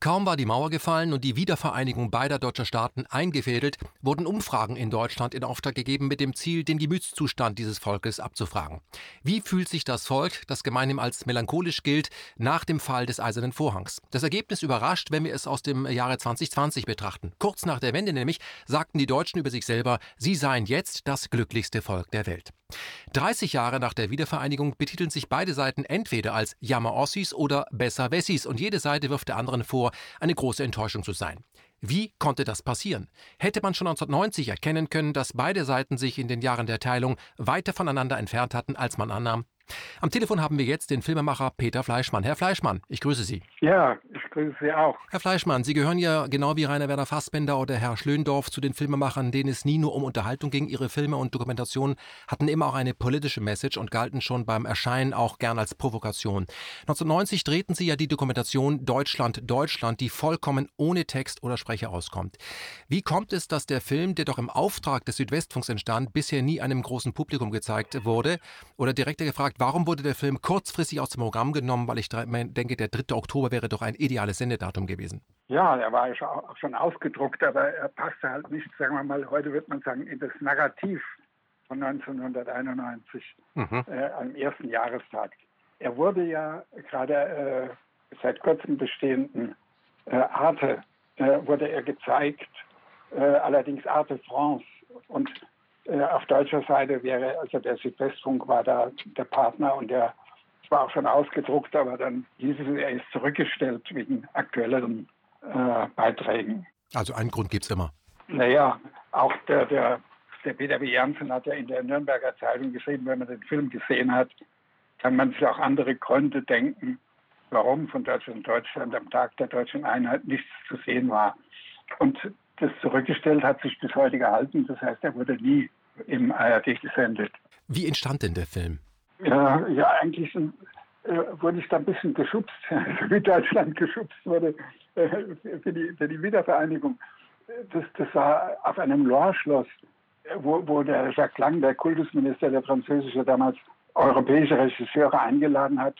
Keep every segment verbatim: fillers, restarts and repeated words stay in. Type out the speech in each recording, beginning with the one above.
Kaum war die Mauer gefallen und die Wiedervereinigung beider deutscher Staaten eingefädelt, wurden Umfragen in Deutschland in Auftrag gegeben mit dem Ziel, den Gemütszustand dieses Volkes abzufragen. Wie fühlt sich das Volk, das gemeinhin als melancholisch gilt, nach dem Fall des Eisernen Vorhangs? Das Ergebnis überrascht, wenn wir es aus dem Jahre zwanzig zwanzig betrachten. Kurz nach der Wende nämlich sagten die Deutschen über sich selber, sie seien jetzt das glücklichste Volk der Welt. dreißig Jahre nach der Wiedervereinigung betiteln sich beide Seiten entweder als Jammer-Ossis oder Besser-Wessis und jede Seite wirft der anderen vor, eine große Enttäuschung zu sein. Wie konnte das passieren? Hätte man schon neunzehnhundertneunzig erkennen können, dass beide Seiten sich in den Jahren der Teilung weiter voneinander entfernt hatten, als man annahm? Am Telefon haben wir jetzt den Filmemacher Peter Fleischmann. Herr Fleischmann, ich grüße Sie. Ja, ich grüße Sie auch. Herr Fleischmann, Sie gehören ja genau wie Rainer Werner Fassbinder oder Herr Schlöndorff zu den Filmemachern, denen es nie nur um Unterhaltung ging. Ihre Filme und Dokumentationen hatten immer auch eine politische Message und galten schon beim Erscheinen auch gern als Provokation. neunzehnhundertneunzig drehten Sie ja die Dokumentation Deutschland, Deutschland, die vollkommen ohne Text oder Sprecher auskommt. Wie kommt es, dass der Film, der doch im Auftrag des Südwestfunks entstand, bisher nie einem großen Publikum gezeigt wurde? Oder direkter gefragt, warum wurde der Film kurzfristig aus dem Programm genommen? Weil ich denke, der dritte Oktober wäre doch ein ideales Sendedatum gewesen. Ja, er war ja auch schon ausgedruckt, aber er passte halt nicht, sagen wir mal, heute würde man sagen, in das Narrativ von neunzehnhunderteinundneunzig, mhm. äh, am ersten Jahrestag. Er wurde ja gerade äh, seit kurzem bestehenden äh, Arte, äh, wurde er gezeigt, äh, allerdings Arte France, und äh, auf deutscher Seite wäre, also der Südwestfunk war da der Partner, und der es war auch schon ausgedruckt, aber dann hieß es, er ist zurückgestellt wegen aktuelleren äh, Beiträgen. Also einen Grund gibt es immer. Naja, auch der, der, der Peter W. Jansen hat ja in der Nürnberger Zeitung geschrieben, wenn man den Film gesehen hat, kann man sich auch andere Gründe denken, warum von Deutschland Deutschland am Tag der deutschen Einheit nichts zu sehen war. Und das zurückgestellt hat sich bis heute gehalten, das heißt, er wurde nie im A R D gesendet. Wie entstand denn der Film? Ja, ja, eigentlich äh, wurde ich da ein bisschen geschubst, wie Deutschland geschubst wurde äh, für, die, für die Wiedervereinigung. Das, das war auf einem Loire-Schloss, wo, wo der Jacques Lang, der Kultusminister, der französische, damals europäische Regisseure eingeladen hat,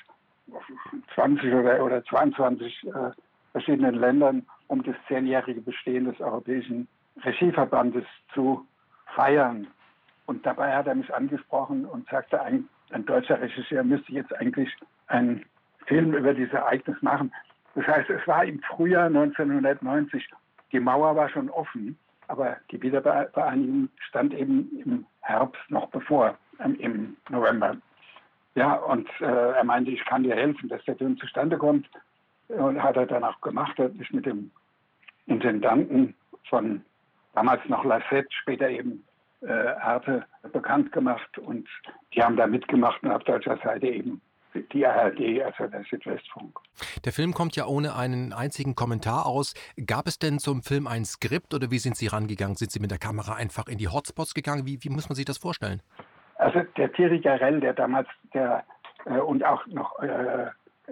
zwanzig oder, oder zweiundzwanzig äh, verschiedenen Ländern, um das zehnjährige Bestehen des Europäischen Regieverbandes zu feiern. Und dabei hat er mich angesprochen und sagte, ein, ein deutscher Regisseur müsste jetzt eigentlich einen Film über dieses Ereignis machen. Das heißt, es war im Frühjahr neunzehnhundertneunzig. Die Mauer war schon offen, aber die Wiedervereinigung stand eben im Herbst noch bevor, ähm, im November. Ja, und äh, er meinte, ich kann dir helfen, dass der Film zustande kommt. Und hat er dann auch gemacht, hat sich mit dem Intendanten von damals noch Lassette, später eben äh, Arte, bekannt gemacht, und die haben da mitgemacht, und auf deutscher Seite eben die A R D, also der Südwestfunk. Der Film kommt ja ohne einen einzigen Kommentar aus. Gab es denn zum Film ein Skript oder wie sind Sie rangegangen? Sind Sie mit der Kamera einfach in die Hotspots gegangen? Wie, wie muss man sich das vorstellen? Also der Thierry Garrel, der damals der äh, und auch noch äh,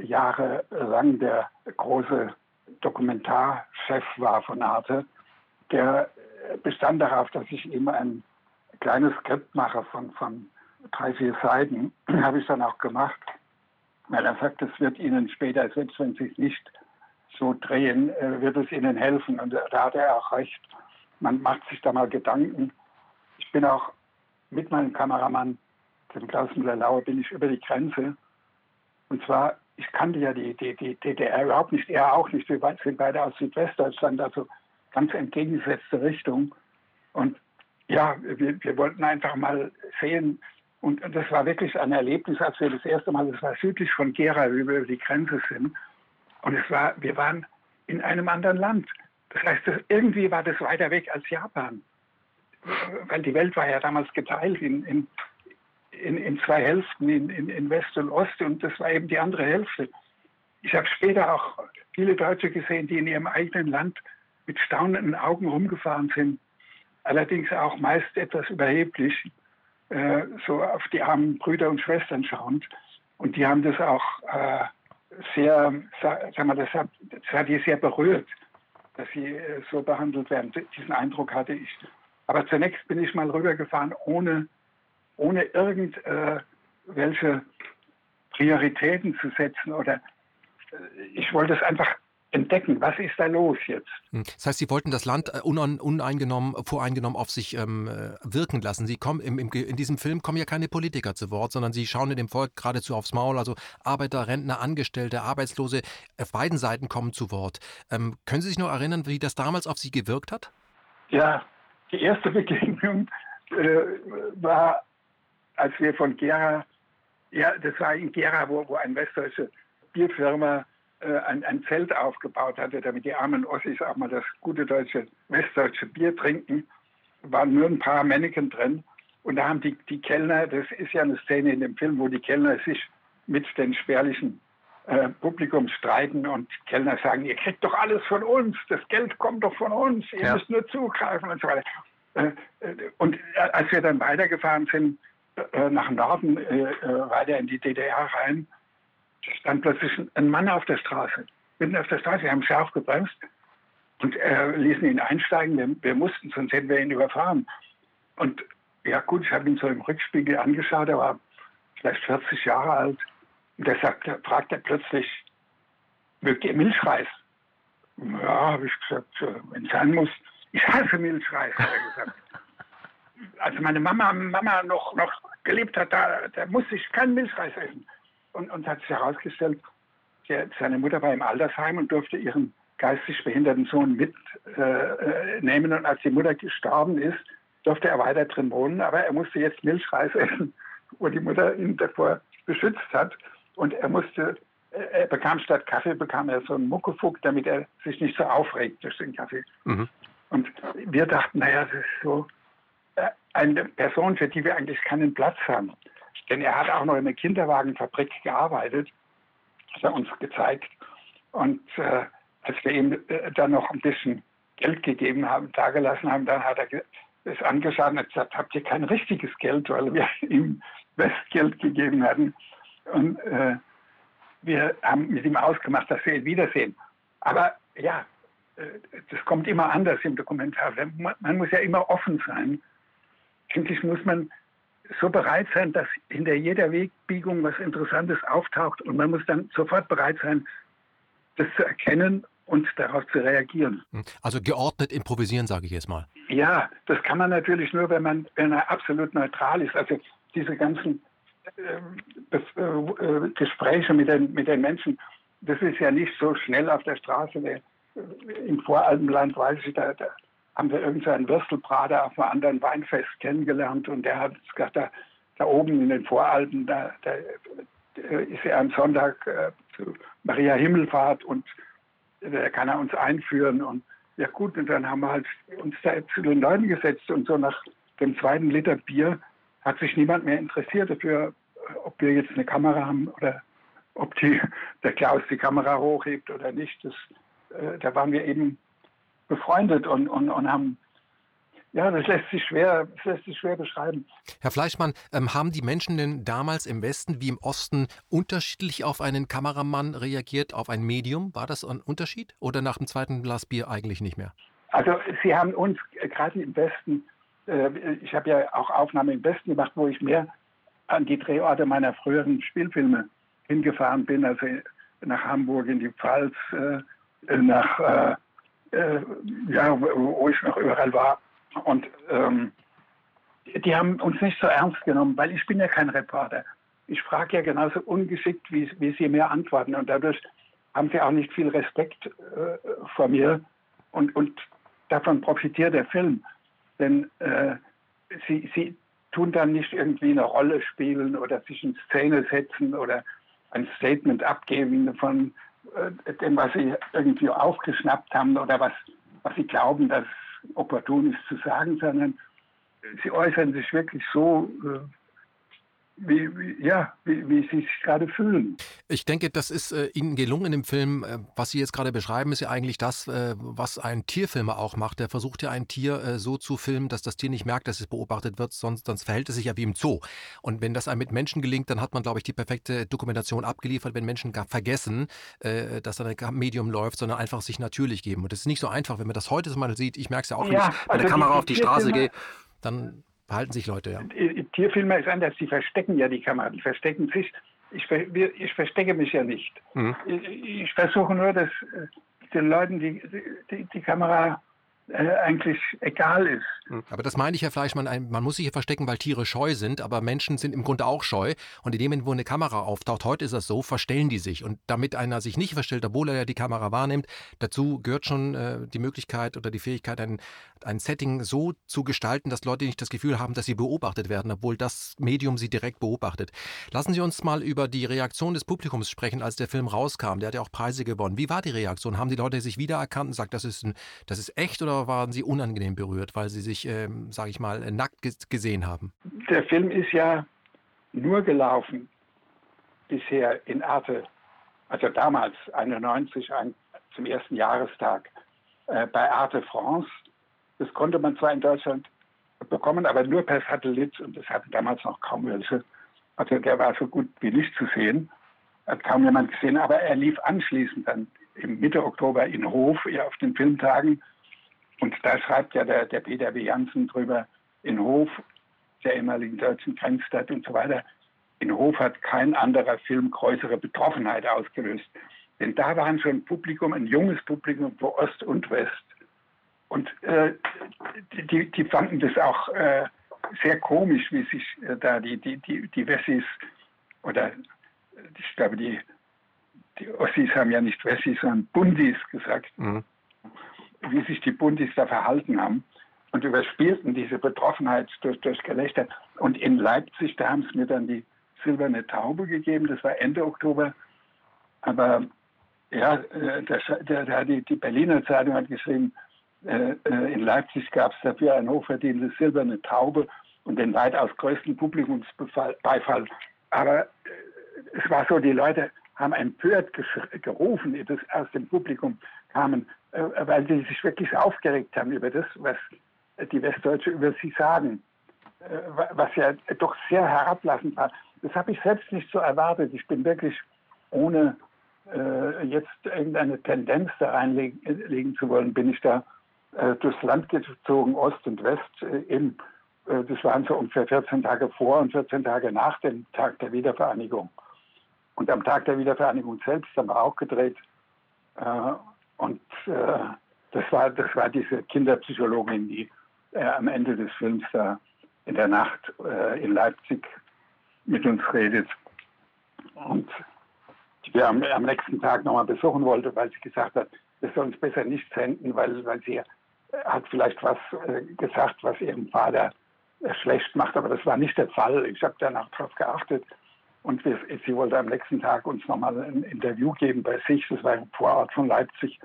jahrelang der große Dokumentarchef war von Arte, der bestand darauf, dass ich ihm ein kleines Skript mache von, von drei, vier Seiten. Habe ich dann auch gemacht, weil er sagt, es wird Ihnen später, selbst wenn Sie es nicht so drehen, wird es Ihnen helfen. Und da hat er auch recht. Man macht sich da mal Gedanken. Ich bin auch mit meinem Kameramann, dem Klaus Müller-Lauer, bin ich über die Grenze. Und zwar, ich kannte ja die, die, die D D R überhaupt nicht, er auch nicht. Wir sind beide aus Südwestdeutschland, also ganz entgegengesetzte Richtung. Und ja, wir, wir wollten einfach mal sehen, und, und das war wirklich ein Erlebnis, als wir das erste Mal, das war südlich von Gera, wie wir über die Grenze sind. Und es war, wir waren in einem anderen Land. Das heißt, das, irgendwie war das weiter weg als Japan. Weil die Welt war ja damals geteilt in, in In, in zwei Hälften, in, in, in West und Ost, und das war eben die andere Hälfte. Ich habe später auch viele Deutsche gesehen, die in ihrem eigenen Land mit staunenden Augen rumgefahren sind, allerdings auch meist etwas überheblich, äh, so auf die armen Brüder und Schwestern schauend. Und die haben das auch äh, sehr, sagen wir, das hat, das hat die sehr berührt, dass sie äh, so behandelt werden. Diesen Eindruck hatte ich. Aber zunächst bin ich mal rübergefahren, ohne ohne irgendwelche Prioritäten zu setzen, oder ich wollte es einfach entdecken, was ist da los jetzt. Das heißt, Sie wollten das Land uneingenommen, voreingenommen auf sich ähm, wirken lassen. Sie kommen im, im, in diesem Film kommen ja keine Politiker zu Wort, sondern Sie schauen in dem Volk geradezu aufs Maul. Also Arbeiter, Rentner, Angestellte, Arbeitslose, auf beiden Seiten kommen zu Wort. Ähm, können Sie sich noch erinnern, wie das damals auf Sie gewirkt hat? Ja, die erste Begegnung äh, war, als wir von Gera, ja, das war in Gera, wo, wo eine westdeutsche Bierfirma äh, ein, ein Zelt aufgebaut hatte, damit die armen Ossis auch mal das gute deutsche, westdeutsche Bier trinken. Waren nur ein paar Männchen drin. Und da haben die, die Kellner, das ist ja eine Szene in dem Film, wo die Kellner sich mit den spärlichen äh, Publikum streiten und Kellner sagen, ihr kriegt doch alles von uns, das Geld kommt doch von uns, ihr ja. müsst nur zugreifen und so weiter. Äh, und äh, als wir dann weitergefahren sind, äh, nach Norden, äh, weiter in die D D R rein, stand plötzlich ein Mann auf der Straße, mitten auf der Straße, wir haben scharf gebremst und äh, ließen ihn einsteigen, wir, wir mussten, sonst hätten wir ihn überfahren. Und ja gut, ich habe ihn so im Rückspiegel angeschaut, er war vielleicht vierzig Jahre alt. Und der sagt, fragt er plötzlich, mögt ihr Milchreis? Ja, habe ich gesagt, wenn es sein muss. Ich hasse Milchreis, hat er gesagt. Als meine Mama, Mama noch, noch gelebt hat, da, da musste ich keinen Milchreis essen. Und, und hat sich herausgestellt, der, seine Mutter war im Altersheim und durfte ihren geistig behinderten Sohn mitnehmen. Äh, und als die Mutter gestorben ist, durfte er weiter drin wohnen, aber er musste jetzt Milchreis essen, wo die Mutter ihn davor beschützt hat. Und er musste, er bekam statt Kaffee, bekam er so einen Muckefuck, damit er sich nicht so aufregt durch den Kaffee. Mhm. Und wir dachten, naja, das ist so eine Person, für die wir eigentlich keinen Platz haben. Denn er hat auch noch in der Kinderwagenfabrik gearbeitet, hat er uns gezeigt. Und äh, als wir ihm äh, dann noch ein bisschen Geld gegeben haben, dagelassen haben, dann hat er es angeschaut und hat gesagt, habt ihr kein richtiges Geld, weil wir ihm Westgeld gegeben hatten. Und äh, wir haben mit ihm ausgemacht, dass wir ihn wiedersehen. Aber ja, äh, das kommt immer anders im Dokumentar. Man, man muss ja immer offen sein. Endlich muss man so bereit sein, dass hinter jeder Wegbiegung was Interessantes auftaucht und man muss dann sofort bereit sein, das zu erkennen und darauf zu reagieren. Also geordnet improvisieren, sage ich jetzt mal. Ja, das kann man natürlich nur, wenn man, wenn er absolut neutral ist. Also diese ganzen äh, äh, Gespräche mit den, mit den Menschen, das ist ja nicht so schnell auf der Straße. Der, im Voralpenland, weiß ich, da, da haben wir irgendeinen Würstelbrater auf einem anderen Weinfest kennengelernt und der hat gesagt, da, da oben in den Voralpen, da, da ist er am Sonntag äh, zu Maria Himmelfahrt und da kann er uns einführen und ja gut, und dann haben wir halt uns da zu den Leuten gesetzt und so nach dem zweiten Liter Bier hat sich niemand mehr interessiert dafür, ob wir jetzt eine Kamera haben oder ob die, der Klaus die Kamera hochhebt oder nicht. Das, äh, da waren wir eben befreundet und, und, und haben, ja, das lässt sich schwer, das lässt sich schwer beschreiben. Herr Fleischmann, ähm, haben die Menschen denn damals im Westen wie im Osten unterschiedlich auf einen Kameramann reagiert, auf ein Medium? War das ein Unterschied oder nach dem zweiten Glas Bier eigentlich nicht mehr? Also sie haben uns äh, gerade im Westen, äh, ich habe ja auch Aufnahmen im Westen gemacht, wo ich mehr an die Drehorte meiner früheren Spielfilme hingefahren bin, also nach Hamburg, in die Pfalz, äh, nach äh, ja, wo ich noch überall war. Und ähm, die haben uns nicht so ernst genommen, weil ich bin ja kein Reporter. Ich frage ja genauso ungeschickt, wie, wie sie mir antworten. Und dadurch haben sie auch nicht viel Respekt äh, vor mir. Und, und davon profitiert der Film. Denn äh, sie, sie tun dann nicht irgendwie eine Rolle spielen oder sich in Szene setzen oder ein Statement abgeben von dem, was sie irgendwie aufgeschnappt haben oder was, was sie glauben, dass opportun ist zu sagen, sondern sie äußern sich wirklich so, wie, wie, ja, wie, wie sie sich gerade fühlen. Ich denke, das ist äh, Ihnen gelungen im Film. Äh, was Sie jetzt gerade beschreiben, ist ja eigentlich das, äh, was ein Tierfilmer auch macht. Der versucht ja ein Tier äh, so zu filmen, dass das Tier nicht merkt, dass es beobachtet wird, sonst, sonst verhält es sich ja wie im Zoo. Und wenn das einem mit Menschen gelingt, dann hat man, glaube ich, die perfekte Dokumentation abgeliefert, wenn Menschen gar vergessen, äh, dass da ein Medium läuft, sondern einfach sich natürlich geben. Und das ist nicht so einfach, wenn man das heute mal sieht. Ich merke es ja auch, wenn ja, ich mit der Kamera die, die auf die Straße gehe, dann verhalten sich Leute, ja. Tierfilmer ist anders, die verstecken ja die Kamera, die verstecken sich. Ich, ich verstecke mich ja nicht. Mhm. Ich, ich versuche nur, das, den Leuten die, die, die Kamera äh, eigentlich egal ist. Aber das meine ich, Herr Fleischmann, ein, man muss sich hier verstecken, weil Tiere scheu sind, aber Menschen sind im Grunde auch scheu. Und in dem Moment, wo eine Kamera auftaucht, heute ist das so, verstellen die sich. Und damit einer sich nicht verstellt, obwohl er ja die Kamera wahrnimmt, dazu gehört schon äh, die Möglichkeit oder die Fähigkeit, ein, ein Setting so zu gestalten, dass Leute nicht das Gefühl haben, dass sie beobachtet werden, obwohl das Medium sie direkt beobachtet. Lassen Sie uns mal über die Reaktion des Publikums sprechen, als der Film rauskam. Der hat ja auch Preise gewonnen. Wie war die Reaktion? Haben die Leute sich wiedererkannt und gesagt, das ist, ein, das ist echt, oder waren sie unangenehm berührt, weil sie sich, ähm, sage ich mal, nackt gesehen haben? Der Film ist ja nur gelaufen bisher in Arte, also damals, einundneunzig, ein, zum ersten Jahrestag, äh, bei Arte France. Das konnte man zwar in Deutschland bekommen, aber nur per Satellit, und das hatten damals noch kaum welche. Also der war so gut wie nicht zu sehen, hat kaum jemand gesehen, aber er lief anschließend dann im Mitte Oktober in Hof, ja, auf den Filmtagen. Und da schreibt ja der, der Peter W. Janssen drüber, in Hof, der ehemaligen deutschen Grenzstadt und so weiter, in Hof hat kein anderer Film größere Betroffenheit ausgelöst. Denn da waren schon Publikum, ein junges Publikum von Ost und West. Und äh, die, die fanden das auch äh, sehr komisch, wie sich äh, da die, die, die, die Wessis, oder ich glaube, die, die Ossis haben ja nicht Wessis, sondern Bundis gesagt, mhm. wie sich die Bundis da verhalten haben und überspielten diese Betroffenheit durch, durch Gelächter. Und in Leipzig, da haben sie mir dann die Silberne Taube gegeben, das war Ende Oktober. Aber ja, der, der, der, die, die Berliner Zeitung hat geschrieben, äh, in Leipzig gab es dafür eine hochverdiente Silberne Taube und den weitaus größten Publikumsbeifall. Aber äh, es war so, die Leute haben empört gerufen, die das aus dem Publikum kamen, äh, weil sie sich wirklich aufgeregt haben über das, was die Westdeutsche über sie sagen, äh, was ja doch sehr herablassend war. Das habe ich selbst nicht so erwartet. Ich bin wirklich, ohne äh, jetzt irgendeine Tendenz da reinlegen zu wollen, bin ich da äh, durchs Land gezogen, Ost und West. Äh, eben, äh, das waren so ungefähr vierzehn Tage vor und vierzehn Tage nach dem Tag der Wiedervereinigung. Und am Tag der Wiedervereinigung selbst haben wir auch gedreht. Äh, und äh, das war, das war diese Kinderpsychologin, die äh, am Ende des Films da in der Nacht äh, in Leipzig mit uns redet. Und die wir am, am nächsten Tag nochmal besuchen wollte, weil sie gesagt hat, wir sollen uns besser nicht senden, weil, weil sie äh, hat vielleicht was äh, gesagt, was ihrem Vater äh, schlecht macht. Aber das war nicht der Fall. Ich habe danach darauf geachtet. Und wir, sie wollte am nächsten Tag uns nochmal ein Interview geben bei sich. Das war im Vorort von Leipzig.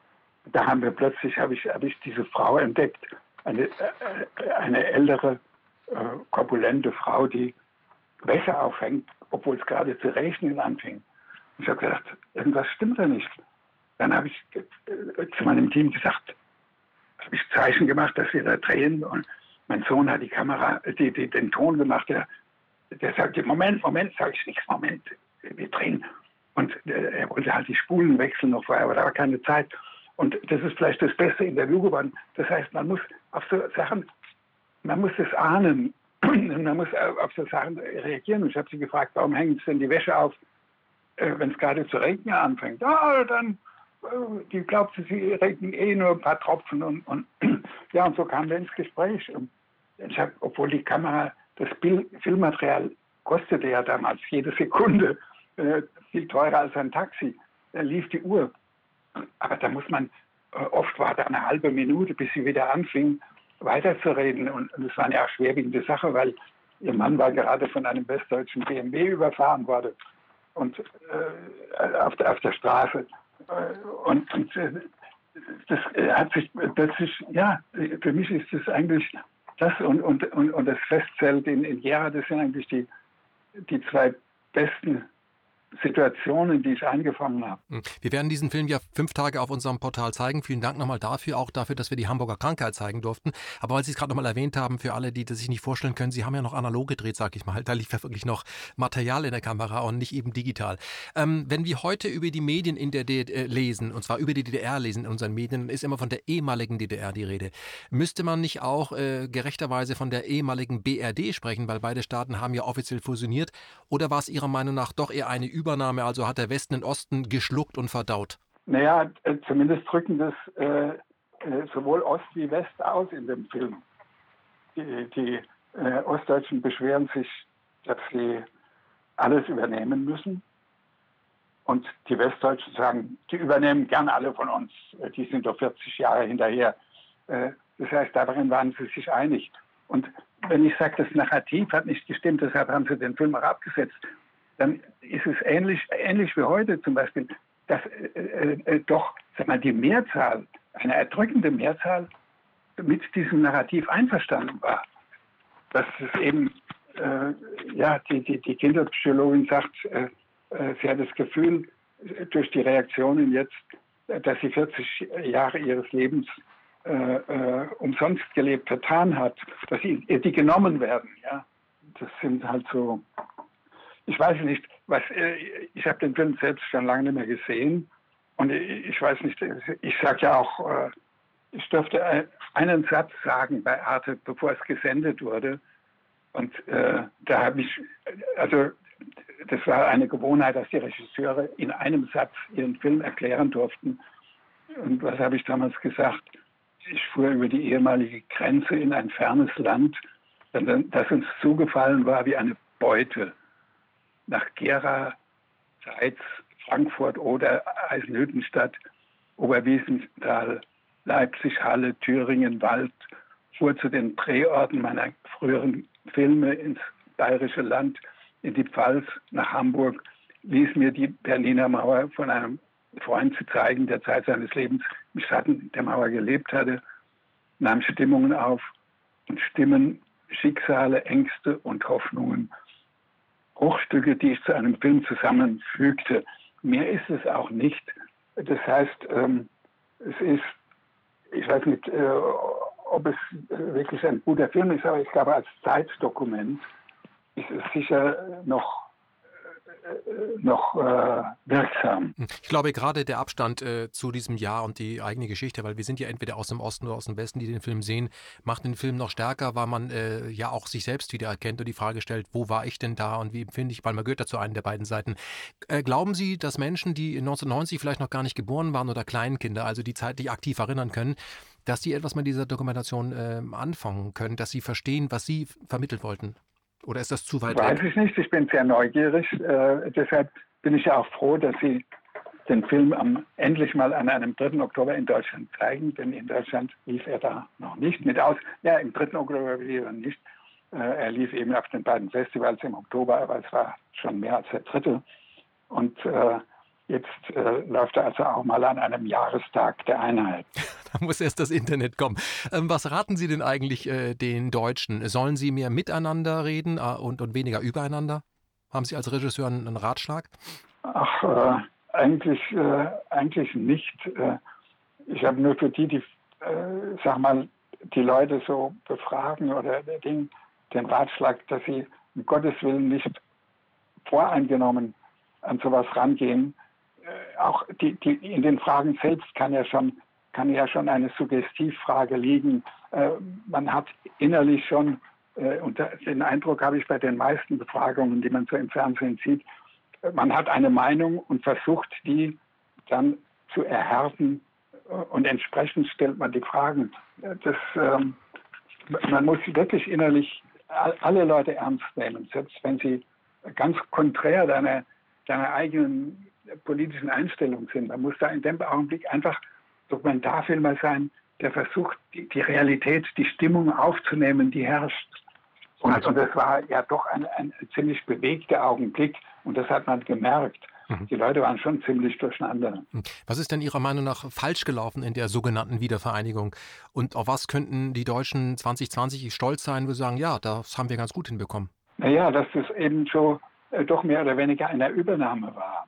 Da haben wir plötzlich, habe ich, hab ich diese Frau entdeckt, eine, äh, eine ältere, äh, korpulente Frau, die Wäsche aufhängt, obwohl es gerade zu regnen anfing. Ich habe gedacht, irgendwas stimmt da nicht. Dann habe ich äh, zu meinem Team gesagt, habe ich Zeichen gemacht, dass wir da drehen. Und mein Sohn hat die Kamera, die, die, den Ton gemacht. Der, der sagte, Moment, Moment, sage ich nichts, Moment, wir drehen. Und äh, er wollte halt die Spulen wechseln noch vorher, aber da war keine Zeit. Und das ist vielleicht das beste Interview geworden. Das heißt, man muss auf so Sachen, man muss es ahnen. Man muss auf so Sachen reagieren. Und ich habe sie gefragt, warum hängt denn die Wäsche auf, äh, wenn es gerade zu regnen anfängt? Ah, dann, äh, die glaubt, sie regnen eh nur ein paar Tropfen. Und, und ja, und so kamen wir ins Gespräch. Und ich hab, obwohl die Kamera, das Bild, Filmmaterial kostete ja damals jede Sekunde äh, viel teurer als ein Taxi, da lief die Uhr. Aber da muss man, äh, oft war da eine halbe Minute, bis sie wieder anfing, weiterzureden. Und es war eine auch schwerwiegende Sache, weil ihr Mann war gerade von einem westdeutschen B M W überfahren worden und äh, auf, der, auf der Straße. Und, und äh, das hat sich plötzlich, ja, für mich ist das eigentlich das und, und, und, und das Festzelt in, in Gera, das sind eigentlich die, die zwei besten Situationen, die ich eingefangen habe. Wir werden diesen Film ja fünf Tage auf unserem Portal zeigen. Vielen Dank nochmal dafür, auch dafür, dass wir die Hamburger Krankheit zeigen durften. Aber weil Sie es gerade nochmal erwähnt haben, für alle, die das sich nicht vorstellen können, Sie haben ja noch analog gedreht, sag ich mal. Da lief ja wirklich noch Material in der Kamera und nicht eben digital. Ähm, wenn wir heute über die Medien in der D D R lesen, und zwar über die D D R lesen in unseren Medien, dann ist immer von der ehemaligen D D R die Rede. Müsste man nicht auch äh, gerechterweise von der ehemaligen B R D sprechen, weil beide Staaten haben ja offiziell fusioniert? Oder war es Ihrer Meinung nach doch eher eine Übernahme, also hat der Westen den Osten geschluckt und verdaut? Naja, äh, zumindest drücken das äh, äh, sowohl Ost wie West aus in dem Film. Die, die äh, Ostdeutschen beschweren sich, dass sie alles übernehmen müssen. Und die Westdeutschen sagen, die übernehmen gern alle von uns. Die sind doch vierzig Jahre hinterher. Äh, das heißt, darin waren sie sich einig. Und wenn ich sage, das Narrativ hat nicht gestimmt, deshalb haben sie den Film auch abgesetzt, dann ist es ähnlich, ähnlich wie heute zum Beispiel, dass äh, äh, doch sag mal, die Mehrzahl, eine erdrückende Mehrzahl, mit diesem Narrativ einverstanden war. Dass es eben, äh, ja, die, die, die Kinderpsychologin sagt, äh, äh, sie hat das Gefühl, durch die Reaktionen jetzt, dass sie vierzig Jahre ihres Lebens äh, äh, umsonst gelebt vertan hat, dass sie, die genommen werden. Ja, das sind halt so. Ich weiß nicht, was. Äh, ich habe den Film selbst schon lange nicht mehr gesehen und ich, ich weiß nicht. Ich sage ja auch, äh, ich durfte einen Satz sagen bei Arte, bevor es gesendet wurde, und äh, da habe ich, also das war eine Gewohnheit, dass die Regisseure in einem Satz ihren Film erklären durften. Und was habe ich damals gesagt? Ich fuhr über die ehemalige Grenze in ein fernes Land, das uns zugefallen war wie eine Beute. Nach Gera, Zeitz, Frankfurt oder Eisenhüttenstadt, Oberwiesenthal, Leipzig, Halle, Thüringen, Wald, fuhr zu den Drehorten meiner früheren Filme ins Bayerische Land, in die Pfalz, nach Hamburg, ließ mir die Berliner Mauer von einem Freund zu zeigen, der Zeit seines Lebens im Schatten der Mauer gelebt hatte, nahm Stimmungen auf und Stimmen, Schicksale, Ängste und Hoffnungen. Bruchstücke, die ich zu einem Film zusammenfügte. Mehr ist es auch nicht. Das heißt, ähm, es ist, ich weiß nicht, äh, ob es wirklich ein guter Film ist, aber ich glaube, als Zeitdokument ist es sicher noch noch äh, wirksam. Ich glaube, gerade der Abstand äh, zu diesem Jahr und die eigene Geschichte, weil wir sind ja entweder aus dem Osten oder aus dem Westen, die den Film sehen, macht den Film noch stärker, weil man äh, ja auch sich selbst wieder erkennt und die Frage stellt, wo war ich denn da und wie empfinde ich, weil man gehört dazu einen der beiden Seiten. Äh, glauben Sie, dass Menschen, die neunzehnhundertneunzig vielleicht noch gar nicht geboren waren oder Kleinkinder, also die zeitlich aktiv erinnern können, dass sie etwas mit dieser Dokumentation äh, anfangen können, dass sie verstehen, was Sie vermittelt wollten? Oder ist das zu weit Weiß weg? ich nicht, ich bin sehr neugierig. Äh, deshalb bin ich ja auch froh, dass Sie den Film am, endlich mal an einem dritten Oktober in Deutschland zeigen, denn in Deutschland lief er da noch nicht mit aus. Ja, im dritten Oktober lief er nicht. Äh, er lief eben auf den beiden Festivals im Oktober, aber es war schon mehr als der dritte. Und äh, jetzt äh, läuft er also auch mal an einem Jahrestag der Einheit. Da muss erst das Internet kommen. Ähm, was raten Sie denn eigentlich äh, den Deutschen? Sollen sie mehr miteinander reden äh, und, und weniger übereinander? Haben Sie als Regisseur einen, einen Ratschlag? Ach, äh, eigentlich, äh, eigentlich nicht. Äh, ich habe nur für die, die, äh, sag mal, die Leute so befragen oder den, den Ratschlag, dass sie um Gottes Willen nicht voreingenommen an sowas rangehen. Äh, auch die, die, in den Fragen selbst kann ja schon, kann ja schon eine Suggestivfrage liegen. Äh, man hat innerlich schon, äh, und den Eindruck habe ich bei den meisten Befragungen, die man so im Fernsehen sieht, man hat eine Meinung und versucht, die dann zu erhärten und entsprechend stellt man die Fragen. Das, ähm, man muss wirklich innerlich alle Leute ernst nehmen, selbst wenn sie ganz konträr deiner, deiner eigenen politischen Einstellung sind. Man muss da in dem Augenblick einfach Dokumentarfilmer sein, der versucht, die, die Realität, die Stimmung aufzunehmen, die herrscht. Und, also, und das war ja doch ein, ein ziemlich bewegter Augenblick und das hat man gemerkt. Mhm. Die Leute waren schon ziemlich durcheinander. Was ist denn Ihrer Meinung nach falsch gelaufen in der sogenannten Wiedervereinigung? Und auf was könnten die Deutschen zwanzig zwanzig stolz sein, wo sie sagen, ja, das haben wir ganz gut hinbekommen? Naja, dass das eben so äh, doch mehr oder weniger eine Übernahme war.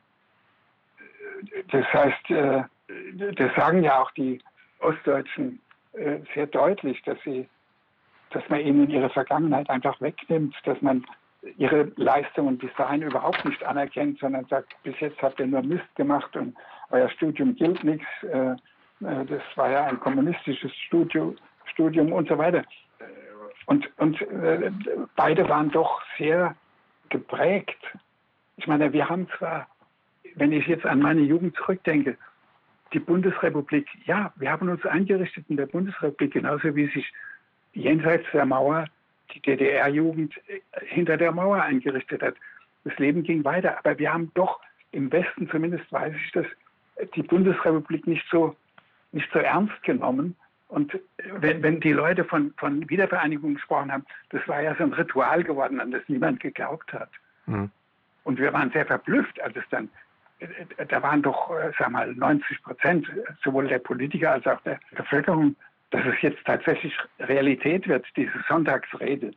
Das heißt, äh, das sagen ja auch die Ostdeutschen äh, sehr deutlich, dass sie dass man ihnen ihre Vergangenheit einfach wegnimmt, dass man ihre Leistungen bis dahin überhaupt nicht anerkennt, sondern sagt, bis jetzt habt ihr nur Mist gemacht und euer Studium gilt nichts, äh, das war ja ein kommunistisches Studium, Studium und so weiter. Und, und äh, beide waren doch sehr geprägt. Ich meine, wir haben zwar, wenn ich jetzt an meine Jugend zurückdenke, die Bundesrepublik, ja, wir haben uns eingerichtet in der Bundesrepublik, genauso wie sich jenseits der Mauer die D D R-Jugend hinter der Mauer eingerichtet hat. Das Leben ging weiter, aber wir haben doch im Westen, zumindest weiß ich das, die Bundesrepublik nicht so, nicht so ernst genommen. Und wenn, wenn die Leute von, von Wiedervereinigung gesprochen haben, das war ja so ein Ritual geworden, an das niemand geglaubt hat. Mhm. Und wir waren sehr verblüfft, als es dann, da waren doch, sag mal, neunzig Prozent sowohl der Politiker als auch der Bevölkerung, dass es jetzt tatsächlich Realität wird, diese Sonntagsrede,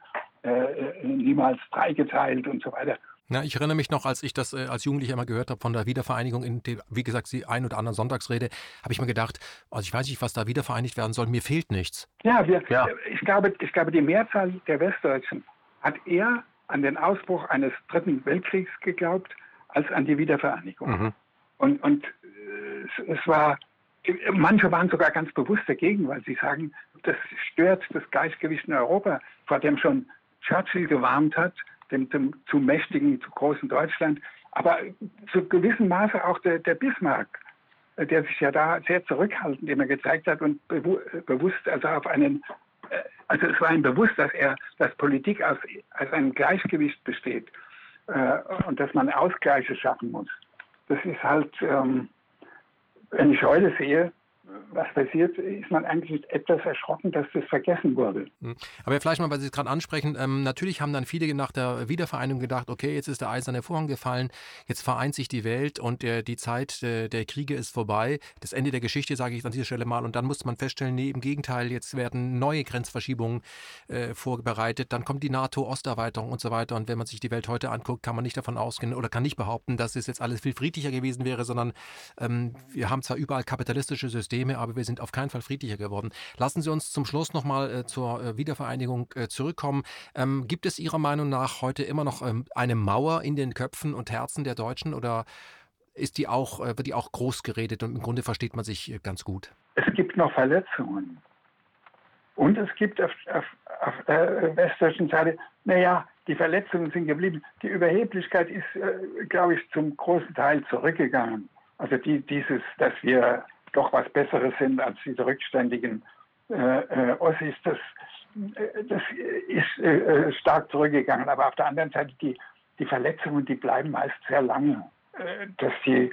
äh, niemals dreigeteilt und so weiter. Ja, ich erinnere mich noch, als ich das äh, als Jugendlicher immer gehört habe von der Wiedervereinigung, in die, wie gesagt, die ein oder andere Sonntagsrede, habe ich mir gedacht, also ich weiß nicht, was da wiedervereinigt werden soll, mir fehlt nichts. Ja, wir, ja. Ich, glaube, ich glaube, die Mehrzahl der Westdeutschen hat eher an den Ausbruch eines Dritten Weltkriegs geglaubt, als an die Wiedervereinigung. Mhm. Und, und äh, es, es war, manche waren sogar ganz bewusst dagegen, weil sie sagen, das stört das Gleichgewicht in Europa, vor dem schon Churchill gewarnt hat, dem, dem zu mächtigen, zu großen Deutschland, aber zu gewissem Maße auch der, der Bismarck, der sich ja da sehr zurückhaltend immer gezeigt hat und bewu- bewusst, also auf einen, also es war ihm bewusst, dass er, dass Politik aus, aus einem Gleichgewicht besteht äh, und dass man Ausgleiche schaffen muss. Das ist halt, ähm, wenn ich heute sehe, was passiert, ist man eigentlich etwas erschrocken, dass das vergessen wurde. Aber vielleicht mal, weil Sie es gerade ansprechen, ähm, natürlich haben dann viele nach der Wiedervereinigung gedacht, okay, jetzt ist der eiserne Vorhang gefallen, jetzt vereint sich die Welt und äh, die Zeit äh, der Kriege ist vorbei. Das Ende der Geschichte, sage ich an dieser Stelle mal. Und dann musste man feststellen, nee, im Gegenteil, jetzt werden neue Grenzverschiebungen äh, vorbereitet. Dann kommt die NATO-Osterweiterung und so weiter. Und wenn man sich die Welt heute anguckt, kann man nicht davon ausgehen oder kann nicht behaupten, dass es jetzt alles viel friedlicher gewesen wäre, sondern ähm, wir haben zwar überall kapitalistische Systeme, aber wir sind auf keinen Fall friedlicher geworden. Lassen Sie uns zum Schluss nochmal äh, zur äh, Wiedervereinigung äh, zurückkommen. Ähm, gibt es Ihrer Meinung nach heute immer noch ähm, eine Mauer in den Köpfen und Herzen der Deutschen oder ist die auch, äh, wird die auch groß geredet und im Grunde versteht man sich äh, ganz gut? Es gibt noch Verletzungen. Und es gibt auf, auf, auf der westdeutschen Seite, naja, die Verletzungen sind geblieben. Die Überheblichkeit ist, äh, glaube ich, zum großen Teil zurückgegangen. Also die, dieses, dass wir doch was Besseres sind als diese rückständigen äh, äh, Ossis, das, äh, das ist äh, stark zurückgegangen. Aber auf der anderen Seite, die, die Verletzungen, die bleiben meist sehr lange, äh, dass sie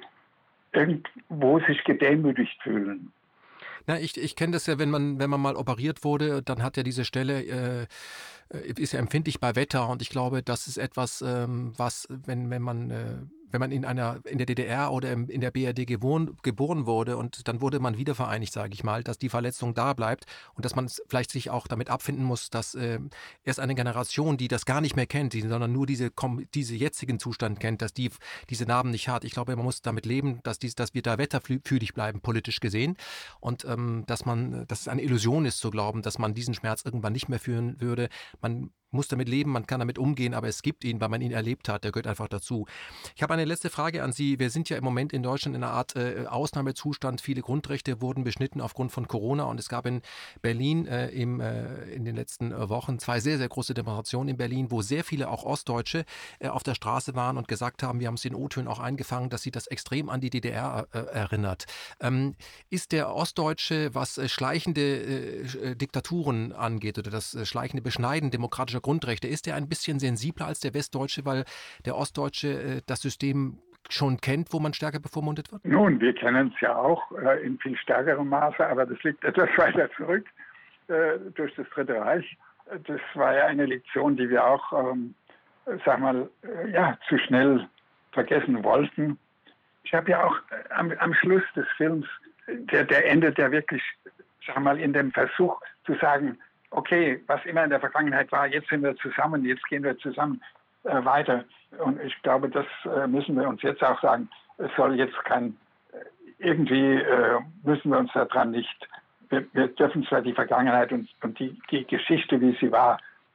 irgendwo sich gedemütigt fühlen. Na, ich, ich kenne das ja, wenn man, wenn man mal operiert wurde, dann hat ja diese Stelle, äh, ist ja empfindlich bei Wetter und ich glaube, das ist etwas, ähm, was, wenn, wenn man... Äh, wenn man in einer in der D D R oder in der B R D geboren, geboren wurde und dann wurde man wiedervereinigt, sage ich mal, dass die Verletzung da bleibt und dass man vielleicht sich auch damit abfinden muss, dass äh, erst eine Generation, die das gar nicht mehr kennt, die, sondern nur diese, diese jetzigen Zustand kennt, dass die diese Narben nicht hat. Ich glaube, man muss damit leben, dass, dies, dass wir da wetterfühlig bleiben, politisch gesehen und ähm, dass man, dass es eine Illusion ist zu glauben, dass man diesen Schmerz irgendwann nicht mehr führen würde. Man muss damit leben, man kann damit umgehen, aber es gibt ihn, weil man ihn erlebt hat, der gehört einfach dazu. Ich habe eine letzte Frage an Sie. Wir sind ja im Moment in Deutschland in einer Art äh, Ausnahmezustand. Viele Grundrechte wurden beschnitten aufgrund von Corona und es gab in Berlin äh, im, äh, in den letzten äh, Wochen zwei sehr, sehr große Demonstrationen in Berlin, wo sehr viele auch Ostdeutsche äh, auf der Straße waren und gesagt haben, wir haben es in O-Tönen auch eingefangen, dass sie das extrem an die D D R äh, erinnert. Ähm, ist der Ostdeutsche, was äh, schleichende äh, Diktaturen angeht oder das äh, schleichende Beschneiden demokratischer Grundrechte, ist er ein bisschen sensibler als der Westdeutsche, weil der Ostdeutsche äh, das System schon kennt, wo man stärker bevormundet wird? Nun, wir kennen es ja auch äh, in viel stärkerem Maße, aber das liegt etwas weiter zurück äh, durch das Dritte Reich. Das war ja eine Lektion, die wir auch, ähm, sag mal, äh, ja, zu schnell vergessen wollten. Ich habe ja auch äh, am, am Schluss des Films, der, der endet ja wirklich, sag mal, in dem Versuch zu sagen, okay, was immer in der Vergangenheit war, jetzt sind wir zusammen, jetzt gehen wir zusammen äh, weiter. Und ich glaube, das äh, müssen wir uns jetzt auch sagen. Es soll jetzt kein, irgendwie äh, müssen wir uns daran nicht, wir, wir dürfen zwar die Vergangenheit und, und die, die Geschichte, wie sie war,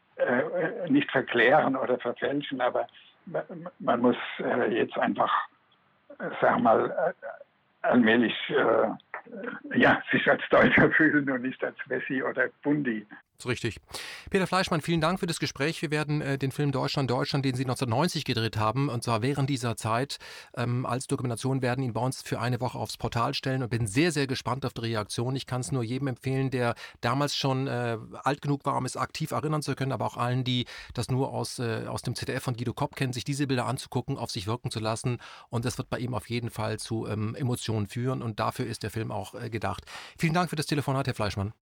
äh, nicht verklären oder verfälschen, aber man muss äh, jetzt einfach, äh, sagen wir mal, äh, allmählich äh, ja, sich als Deutscher fühlen und nicht als Wessi oder Bundi. ist richtig. Peter Fleischmann, vielen Dank für das Gespräch. Wir werden äh, den Film Deutschland, Deutschland, den Sie neunzehnhundertneunzig gedreht haben, und zwar während dieser Zeit ähm, als Dokumentation, werden ihn bei uns für eine Woche aufs Portal stellen und bin sehr, sehr gespannt auf die Reaktion. Ich kann es nur jedem empfehlen, der damals schon äh, alt genug war, um es aktiv erinnern zu können, aber auch allen, die das nur aus, äh, aus dem Z D F von Guido Kopp kennen, sich diese Bilder anzugucken, auf sich wirken zu lassen, und das wird bei ihm auf jeden Fall zu ähm, Emotionen führen, und dafür ist der Film auch äh, gedacht. Vielen Dank für das Telefonat, Herr Fleischmann.